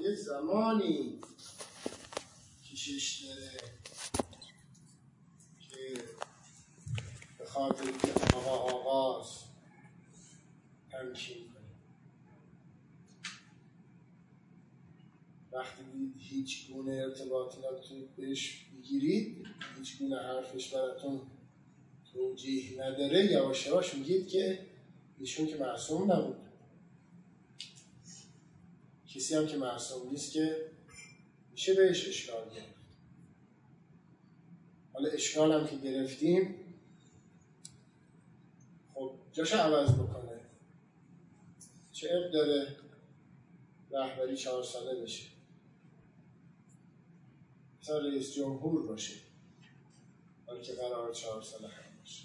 یک زمانی کشش داره که به خاطر که آغاز تمکین کنه. وقتی هیچ گونه ارتباطی نمیتونید بهش بگیرید، هیچ گونه حرفش براتون توجیه نداره، یواش یواش میگید که ایشون که معصوم نبود. کسی هم که معصوم نیست که میشه بهش اشکال گرفت. حالا اشکال هم که گرفتیم، خب جاش عوض بکنه. چه عیب داره رهبری 4 ساله بشه؟ مثلا رئیس جمهور باشه، حالا که قرار 4 ساله هم باشه.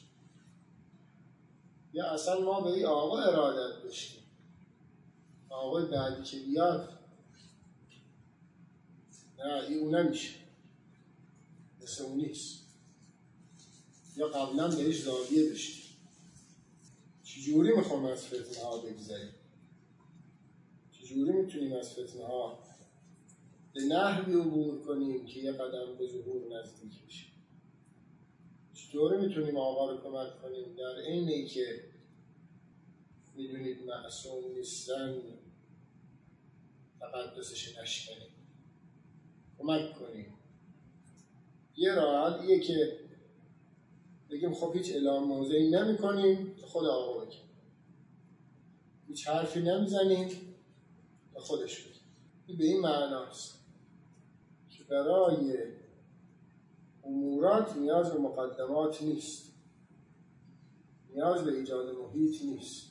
یا اصلا ما به این آقا ارادت داشتیم، آقای بعدی که بیاد نه این اون نمیشه، مثل اون نیست. یا قبلا بهش زاویه داشتیم. چجوری میخوام از فتنه ها بگذاریم؟ چجوری میتونیم از فتنه ها به نحوی عبور کنیم که یه قدم به ظهور نزدیک بشیم؟ چطوری میتونیم آقا رو کمک کنیم در اینی که میدونید معصوم نیستن تقدسش نشکنیم، کمک کنیم؟ یه راه حلیه که بگیم خب هیچ اعلام موضعی نمی کنیم تا خود آقا بگیم، هیچ حرفی نمیزنیم تا خودش بگیم. این به این معناست که برای امورات نیاز به مقدمات نیست، نیاز به ایجاد محیط نیست.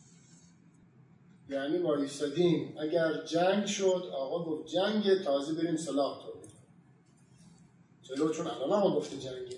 یعنی ما ایستادیم اگر جنگ شد، آقا گفت جنگه، تازه بریم سلاح تولید کنیم. چرا؟ چون الان آقا گفته جنگه.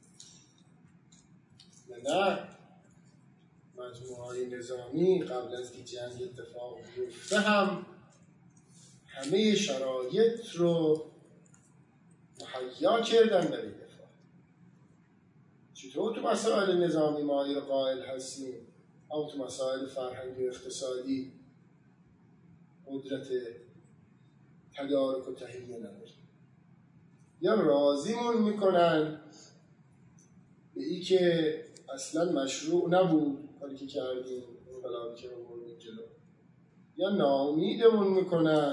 نه، مجموعه‌های نظامی قبل از که جنگ اتفاق بیفته هم همه شرایط رو مهیا کردن برای دفاع. چطور تو مسائل نظامی ما رو قائل هستیم، اما تو مسائل فرهنگی و اقتصادی قدرت تدارک و تهیه نداریم؟ یا راضیمون میکنن به ای که اصلا مشروع نبود کاری که کردیم، انقلابی که رو بردیم جلو، یا ناامیدمون میکنن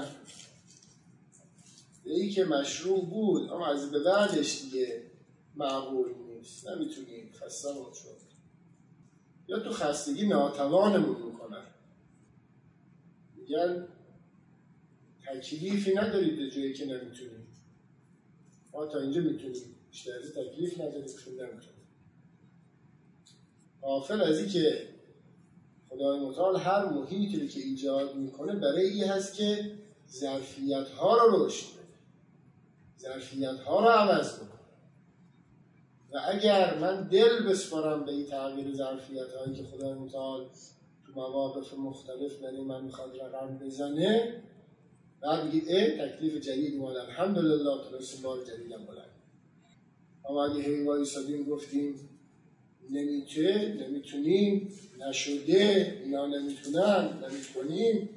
به ای که مشروع بود اما از به بعدش دیگه معقول نیست، نمیتونیم، خستمون شد. یا تو خستگی ناتوانمون میکنن، میگن تکلیفی ندارید به جایی که نمیتونید، ما تا اینجا میتونیم، بیشتر از تکلیف ندارید که نمیتونید. غافل از این که خدای متعال هر محیطی که ایجاد میکنه برای این هست که ظرفیت ها رو رشد بده، ظرفیت ها رو عوض بکنه. و اگر من دل بسپارم به این تغییر ظرفیت هایی که خدای متعال تو مواقف مختلف برای من میخواد رقم بزنه، بعد میگید تکلیف جدید اومد، الحمدلله تونستیم بار جدیدم بلند. اما اگه هیوایی سادیم گفتیم نمیتونیم، نشده، اینا نمیتونن، نمیتونیم،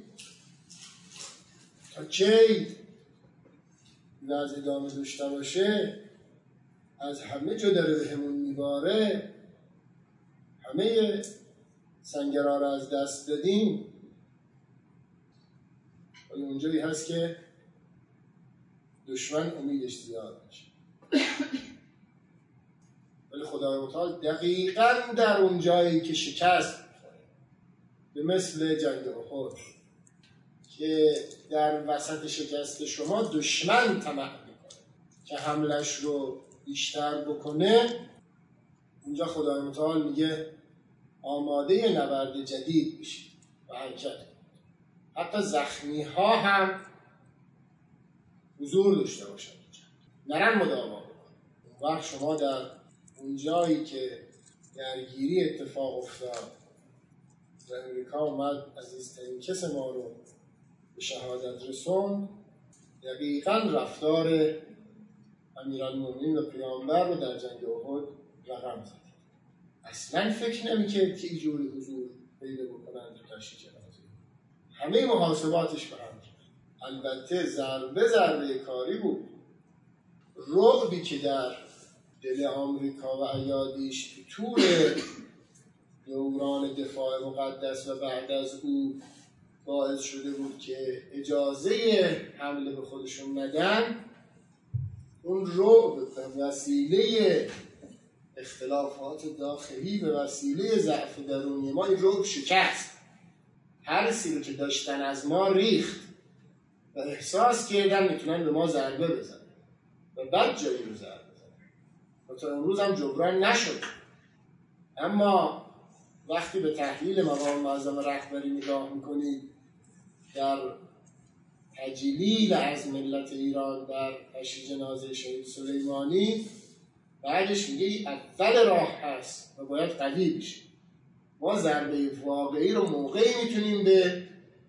تا کی از ادامه داشته باشه، از همه جا داره به همون میباره، همه سنگرها رو از دست دادیم. ولی اونجایی هست که دشمن امیدش زیاد میشه. ولی خدای متعال دقیقاً در اون جایی که شکست می‌خوره، به مثل جنگ احد که در وسط شکست شما دشمن طمع میکنه که حملش رو بیشتر بکنه، اونجا خدای متعال میگه آماده نبرد جدید بشید و حرکت کنید. حتی زخمی ها هم حضور داشته باشن، نرن مداوا بکنن. اون وقت شما در اون جایی که درگیری اتفاق افتاد و امریکا اومد عزیزترین کس ما رو به شهادت رسوند، دقیقاً رفتار امیرالمومنین و پیامبر رو در جنگ احد رقم زد. اصلاً فکر نمی‌کرد که اینجوری حضور پیدا بکنن تو تشییع جنازه. همه محاسباتش به هم کرد. البته ضربه کاری بود. رعبی که در دل آمریکا و ایادیش تو طول دوران دفاع مقدس و بعد از او باعث شده بود که اجازه حمله به خودشون ندن، اون رعب به وسیله اختلافات داخلی، به وسیله ضعف درونی ما، این رعب شکست. هر چیزی که داشتن از ما ریخت و احساس کردن میتونن به ما ضربه بزنن و بد جایی رو ضربه بزنن و تا امروز هم جبران نشد. اما وقتی به تحلیل مقام معظم رهبری نگاه میکنید در تجلیل از ملت ایران در تشییع جنازه شهید سلیمانی، بعدش میگه اول راه هست و باید قوی بشه. ما ضربه واقعی رو موقعی میتونیم به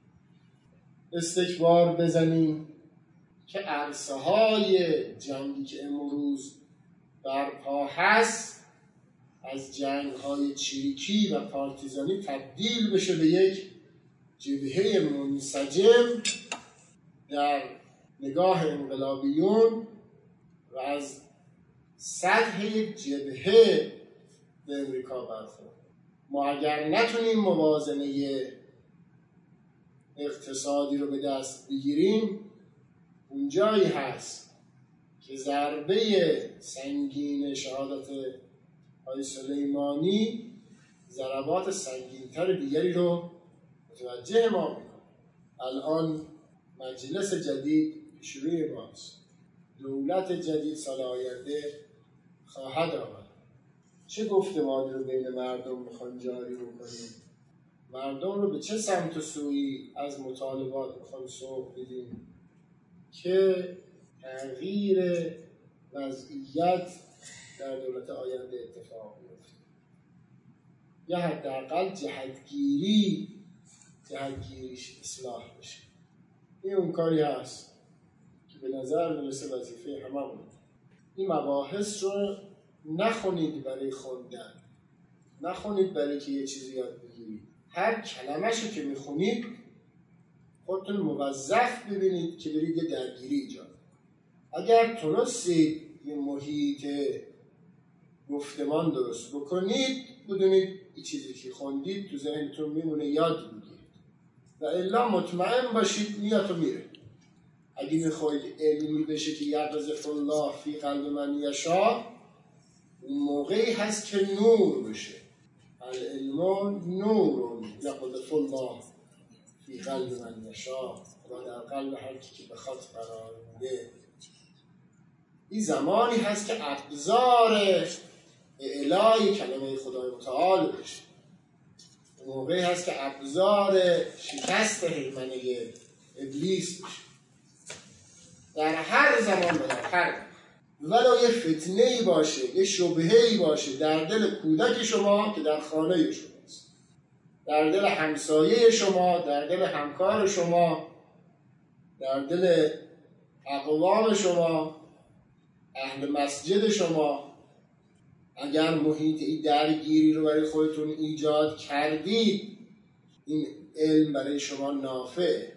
استکبار بزنیم که عرصه های جنگی که امروز برپا هست از جنگ های چریکی و پارتیزانی تبدیل بشه به یک جبهه منسجم در نگاه انقلابیون و از سطح جبهه به امریکا برخورد. ما اگر نتونیم موازنه اقتصادی رو به دست بگیریم، اونجایی هست که ضربه سنگین شهادت آقای سلیمانی ضربات سنگین‌تر دیگری رو متوجه ما می‌کنه. الان مجلس جدید پیش روی ماست. دولت جدید سال آینده خواهد آمد. چه گفتمانی رو بین مردم میخوان جاری بکنیم؟ مردم رو به چه سمت و سویی از مطالبات میخوان سوق بدیم که تغییر وضعیت در دولت آینده اتفاق بیفته؟ یا حداقل جهتگیریش اصلاح بشه. این اون کاری هست که به نظر میرسه وظیفه هممون. این مباحث رو نخونید برای خوندن، نخونید برای که یه چیزی یاد بگیرید. هر کلمه‌شو که میخونید خودتون موظف ببینید که برید یه درگیری ایجاد. اگر تونستید یه محیط گفتمان درست بکنید، بدونید این چیزی که خوندید تو ذهنتون میمونه، یاد میگیرید و الا مطمئن باشید میاد و میره. اگه میخواید علمی بشه که یقظ الله فی قلب من یشاء، اون موقعی هست که نور بشه. العلم نور یقظ الله فی قلب من یشاء، و در قلب هر کی که بخواد قرار میده. این زمانی هست که ابزار اعلای کلمه خدای متعال بشه. اون موقعی هست که ابزار شکست هیمنه ابلیس بشه. در هر زمان و در هر ولو یه فتنه‌ای باشه، یه شبهه‌ای باشه در دل کودک شما که در خانه شماست، در دل همسایه شما، در دل همکار شما، در دل اقوام شما، اهل مسجد شما، اگر محیط این درگیری رو برای خودتون ایجاد کردید، این علم برای شما نافعه.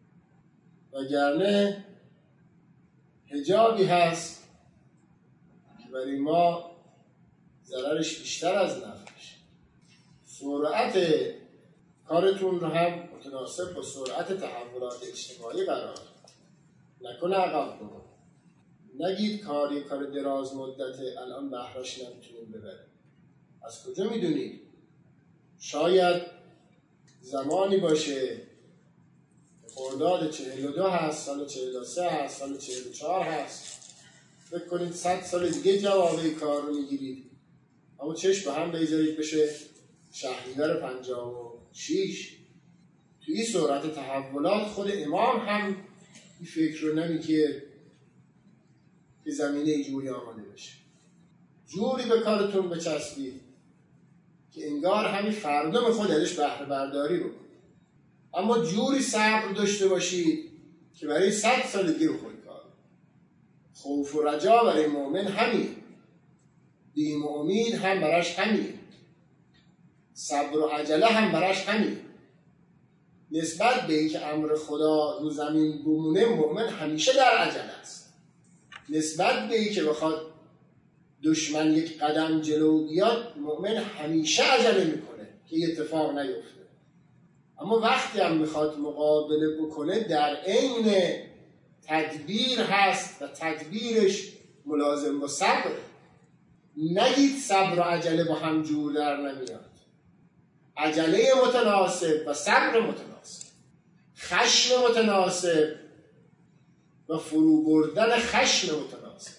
وگرنه حجابی هست که برای ما ضررش بیشتر از نفعش. سرعت کارتون رو هم متناسب با سرعت تحولات اجتماعی قرار نکنه عقب بکنه. نگید کار دراز مدته، الان بهره‌اش نمیتونیم ببریم. از کجا میدونید؟ شاید زمانی باشه خرداد 42 هست، سال 43 هست، سال 44 هست. فکر کنید 100 سال دیگه جوابه کار رو میگیرید. اما چشم به هم بگذارید بشه شهریور 56. توی این سرعت تحولات خود امام هم این فکر رو نمیگه که زمینه جوری آماده بشه. جوری به کارتون بچسبید که انگار همین فردم خود ازش بهره برداری بکنید. اما جوری صبر داشته باشید که برای 100 سال دیگه بخورید کار. خوف و رجا برای مؤمن همین، بیم و امید هم براش همین، صبر و عجله هم براش همین. نسبت به اینکه امر خدا رو زمین بمونه مؤمن همیشه در عجله است. نسبت به اینکه بخواد دشمن یک قدم جلو بیاد مؤمن همیشه عجله میکنه که یه اتفاق نیفته. اما وقتی هم میخواد مقابله بکنه در عین تدبیر هست و تدبیرش ملازم با صبر. نگید صبر و عجله با هم جور در نمیاد. عجله متناسب و صبر متناسب، خشم متناسب و فرو بردن خشم متناسب.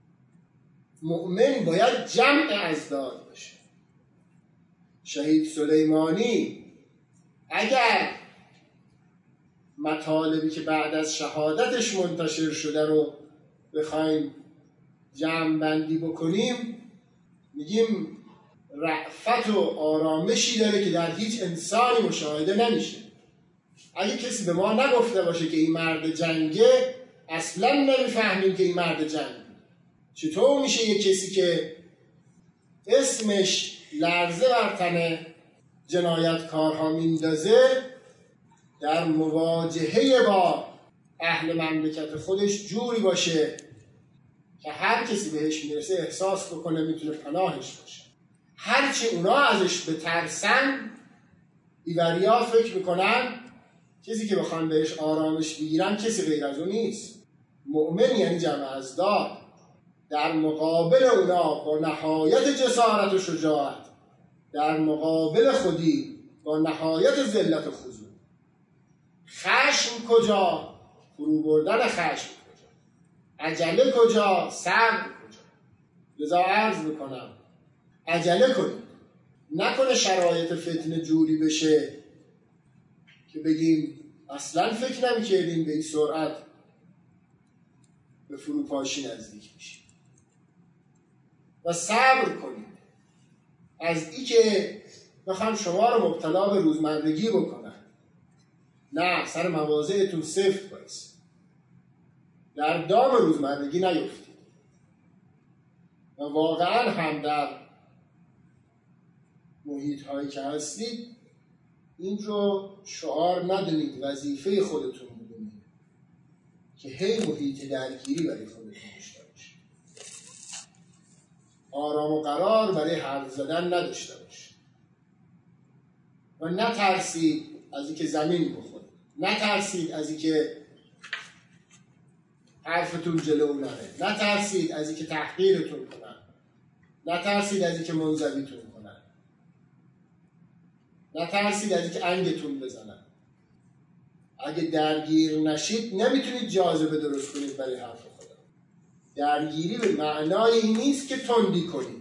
مؤمن باید جمع ازداد باشه. شهید سلیمانی اگر مطالبی که بعد از شهادتش منتشر شده رو بخوایم جمع بندی بکنیم، میگیم رأفت و آرامشی داره که در هیچ انسانی مشاهده نمیشه. اگه کسی به ما نگفته باشه که این مرد جنگه، اصلا نمیفهمیم که این مرد جنگه. چطور میشه یک کسی که اسمش لرزه بر تن جنایتکارها میندازه در مواجهه با اهل مملکت خودش جوری باشه که هر کسی بهش میرسه احساس بکنه میتونه پناهش باشه؟ هرچی اونا ازش بترسن، ایوریا فکر میکنن کسی که بخوان بهش آرامش بگیرن کسی غیر از اون نیست. مؤمن یعنی جمع ازداد، در مقابل اونا با نهایت جسارت و شجاعت، در مقابل خودی با نهایت ذلت و خضوع. خشم کجا؟ فرو بردن خشم کجا؟ عجله کجا؟ صبر کجا؟ لذا عرض میکنم عجله کنید، نکنه شرایط فتنه جوری بشه که بگیم اصلا فکر نمی‌کردیم به این سرعت به فروپاشی نزدیک میشه. و صبر کنید از این که بخوام شما رو مبتلا به روزمرگی بکنن. نه، سر مواضعتون سفت بایست، در دام روزمرگی نیفتید. و واقعا هم در محیط هایی که هستید این رو شعار ندونید، وظیفه خودتون بدونید که هی محیط درگیری برای خودتون داشته باشید، آرام و قرار برای حرف زدن نداشته باشید و نترسید از اینکه زمین بخورید، نترسید از اینکه حرفتون جلو نره، نترسید از اینکه تحقیرتون کنن، نترسید از اینکه منزویتون کنن، نترسید از اینکه انگتون بزنن. اگه درگیر نشید نمیتونید جاذبه درست کنید برای حرف خدا. درگیری به معنای این نیست که تندی کنید،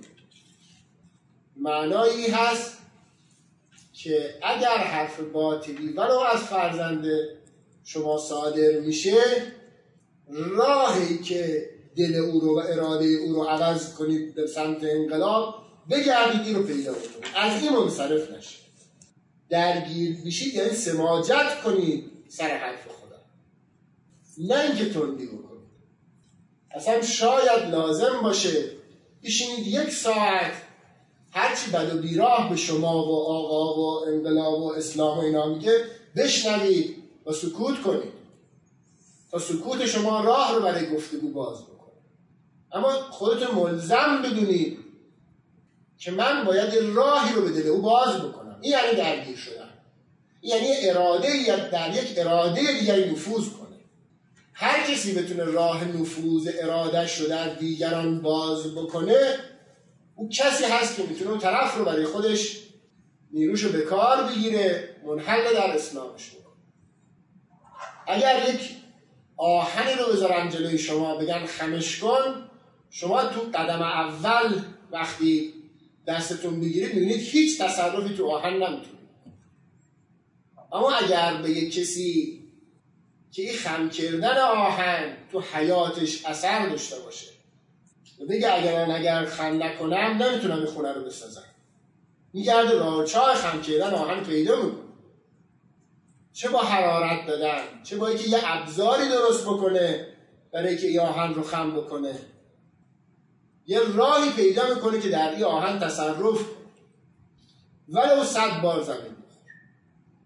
معنایی هست که اگر حرف باطلی ولو از فرزند شما صادر میشه، راهی که دل او رو و اراده او رو عوض کنید به سمت انقلاب، بگردید این رو پیدا کنید، از این منصرف نشید. درگیر بشید یعنی سماجت کنید سر حرف خدا، نه اینکه تندی بکنید. اصلا شاید لازم باشه بشینید 1 ساعت هرچی بد و بیراه به شما و آقا و انقلاب و اسلام و اینا میگه بشنوید و سکوت کنید تا سکوت شما راه رو برای گفتگو باز بکنه. اما خودتون ملزم بدونید که من باید یه راهی رو به دل او باز بکنم. این یعنی درگیر شدن، این یعنی اراده در یک اراده دیگری نفوذ کنه. هر کسی بتونه راه نفوذ ارادهش رو در دیگران باز بکنه، او کسی هست که میتونه اون طرف رو برای خودش نیروش رو به کار بگیره، منحل در اسلامش بکنه. اگر یک آهنی رو بذارن جلوی شما بگن خمش کن، شما تو قدم اول وقتی دستتون بگیرید میبینید هیچ تصرفی تو آهن نمیتونید. اما اگر به یک کسی که این خم کردن آهن تو حیاتش اثر داشته باشه و بگه اگر خم نکنم نمیتونم این خونه رو بسازم، میگرده راه چاه خم کردن آهن پیدا میکنه، چه با حرارت دادن، چه با اینکه یه ابزاری درست بکنه برای که این آهن رو خم بکنه، یه راهی پیدا میکنه که در این آهن تصرف کنه ولو 100 بار زمین بخور.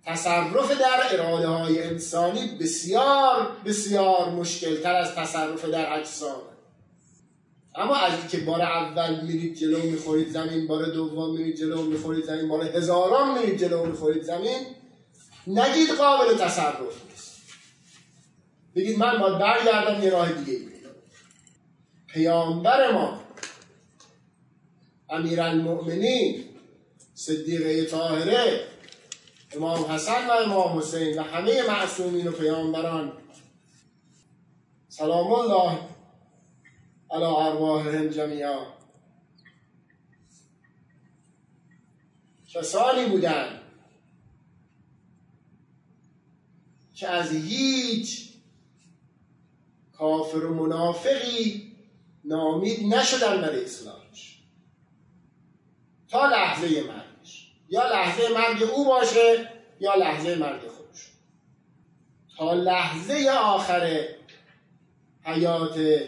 تصرف در اراده های انسانی بسیار بسیار مشکلتر از تصرف در اجسام. اما از اینکه بار اول میرید جلو میخورید زمین، بار دوم میرید جلو میخورید زمین، بار هزاران میرید جلو میخورید زمین، نگید قابل تصرف نیست. بگید من باید برگردم یه راه دیگه ای پیدا. پیامبر ما امیرالمؤمنین صدیقه طاهره امام حسن و امام حسین و همه معصومین و پیامبران سلام الله علی ارواحهم جمیعا کسانی بودند که از هیچ کافر و منافقی ناامید نشدن برای اصلاحش تا لحظه مرگش، یا لحظه مرگ او باشه یا لحظه مرگ خودش. تا لحظه آخر حیات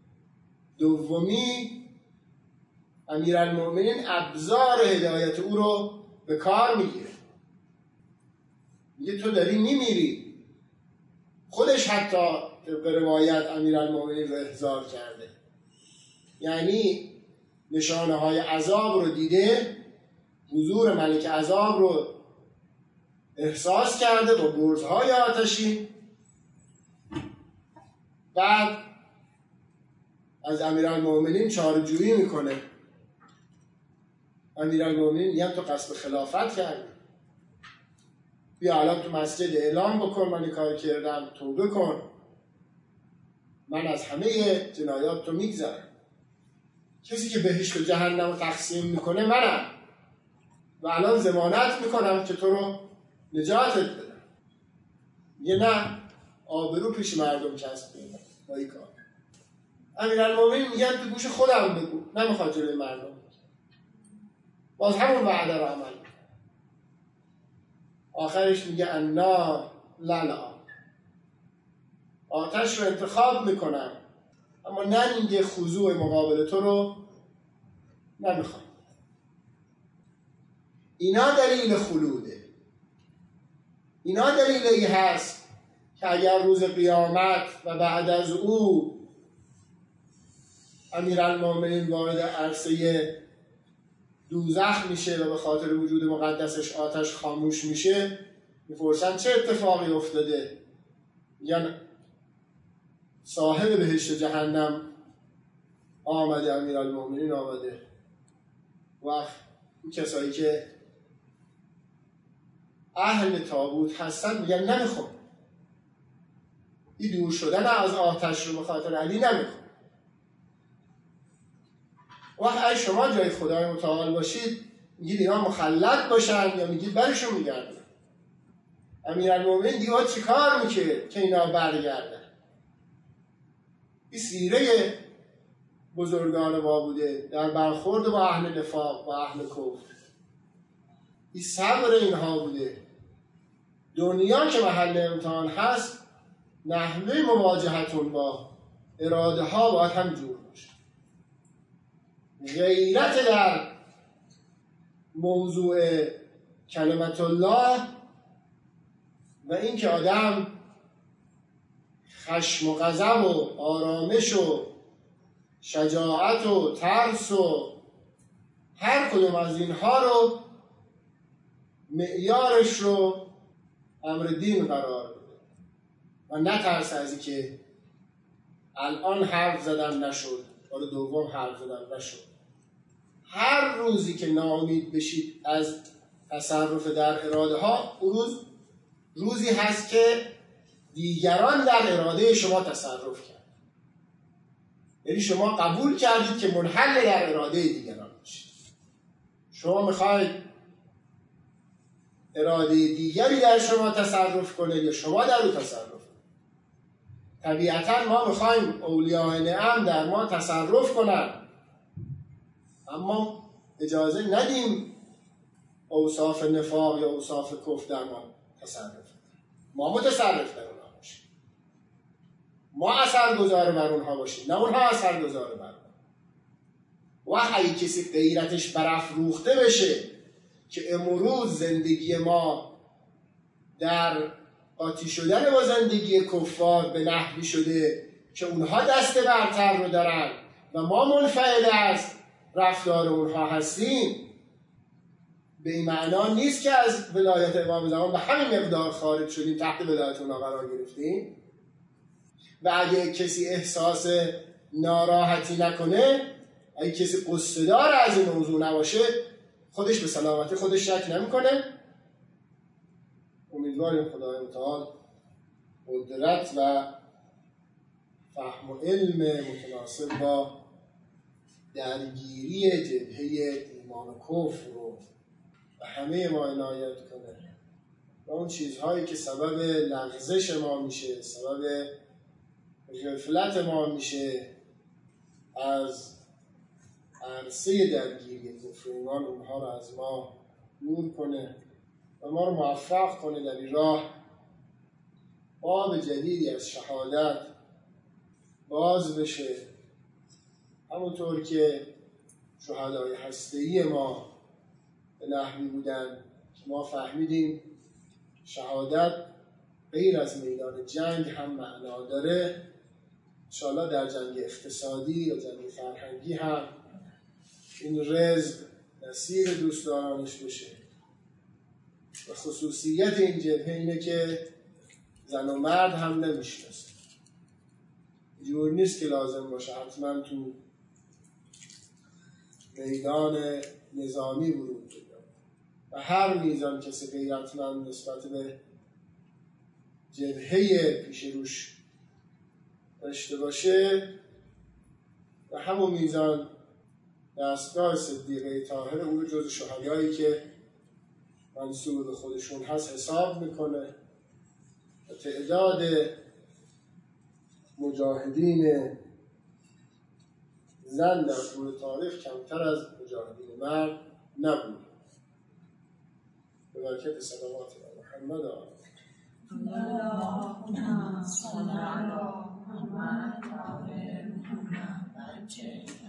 دومی امیرالمؤمنین ابزار هدایت او رو به کار میگیره. میگه تو داری میمیری. خودش حتی به روایت امیرالمؤمنین رو احضار کرده، یعنی نشانه های عذاب رو دیده، حضور ملک عذاب رو احساس کرده با برزهای آتشی. بعد از امیرالمؤمنین چاره‌جویی میکنه. امیرالمؤمنین میگن تو قصد خلافت کردی، بیا الان تو مسجد اعلام بکن من این کار کردم، توبه کن، من از همه جنایات تو میگذرم. کسی که بهشت و جهنم رو تقسیم میکنه منم و الان ضمانت میکنم که تو رو نجاتت بدم. یه نه آبرو پیش مردم کسب کنم با این کار. امیرالمؤمنین میگن تو گوش خودم بگو، نمیخواد جلوی مردم. باز همون وعده رو عمل میکنه. آخرش میگه انا للا، آتش رو انتخاب میکنم اما نه میگه خضوع مقابل تو رو نمیخوام. اینا دلیل خلوده. اینا دلیلی هست که اگر روز قیامت و بعد از او امیرالمؤمنین وارد عرصه دوزخ میشه و به خاطر وجود مقدسش آتش خاموش میشه، میپرسن چه اتفاقی افتاده؟ میگن صاحب بهشت و جهنم آمده، امیرالمؤمنین آمده. و این کسایی که اهل تابوت هستن میگن نمیخوام، این دور شدن از آتش رو به خاطر علی نمیخوام. وقت اگه شما جای خدای متعال باشید میگید اینا مخلد باشن یا میگید برشون میگردن؟ امیرالمؤمنین دیگه چی کار میکرد که اینا برگردن؟ این سیره بزرگان ما بوده در برخورد با اهل نفاق و اهل کفر. این صبر اینها بوده. دنیا که محل امتحان هست، نحوه مواجهتون با اراده ها باید هم جور باشه. غیرت در موضوع کلمت الله و این که آدم خشم و غضب و آرامش و شجاعت و ترس و هر کدوم از اینها رو معیارش رو امر دین قرار بده و نترس از این که الان حرف زدن نشد، بار دوم حرف زدن نشد. هر روزی که ناامید بشید از تصرف در اراده ها، اون روزی هست که دیگران در اراده شما تصرف کرد. یعنی شما قبول کردید که منحل در اراده دیگران باشید. شما میخواید اراده دیگری در شما تصرف کنه یا شما در او تصرف کنه. طبیعتا ما میخوایم اولیاء نعم در ما تصرف کنن، اما اجازه ندیم اوصاف نفاق یا اوصاف کفر در ما تصرف کنن. ما متصرف در اونها باشیم، ما اثرگذار بر اونها باشیم، نه اونها اثرگذار بر ما. و اگه کسی غیرتش برافروخته بشه که امروز زندگی ما در قاطی شدن با زندگی کفار به نحوی شده که اونها دست برتر رو دارن و ما منفعل از رفتار اونها هستیم، به این معنا نیست که از ولایت امام زمان به همین مقدار خارج شدیم، تحت ولایت اونها قرار گرفتیم. و اگه کسی احساس ناراحتی نکنه، اگه کسی قصه دار از این موضوع نباشه، خودش به سلامتی خودش شک نمیکنه. امیدواریم خدای متعال قدرت و فهم و علم متناسب با درگیری جبهه ایمان و کفر رو و همه ما عنایت کنه و اون چیزهایی که سبب لغزش ما میشه، سبب غفلت ما میشه از عرصه درگیری کفر ایمان، اونها رو از ما دور کنه و ما رو موفق کنه در این راه باب جدیدی از شهادت باز بشه، همونطور که شهدای هسته‌ای ما به نحوی بودن که ما فهمیدیم شهادت غیر از میدان جنگ هم معنا داره. انشاءالله در جنگ اقتصادی یا جنگ فرهنگی هم این رزق نصیب دوستدارانش بشه. و خصوصیت این جبهه اینه که زن و مرد هم نمیشناسه. جور نیست که لازم باشه حتما تو میدان نظامی ورود بده و هر میزان کسی غیرتمند نسبت به جبهه پیش روش داشته باشه و همون میزان دستگاه صدیقه طاهره اون جز شهدایی که منصوب به خودشون هست حساب میکنه و تعداد مجاهدین زن در طول تاریخ کمتر از مجاهدین مرد نبود. به برکت صلوات محمد اللهم صل علی محمد و آل محمد.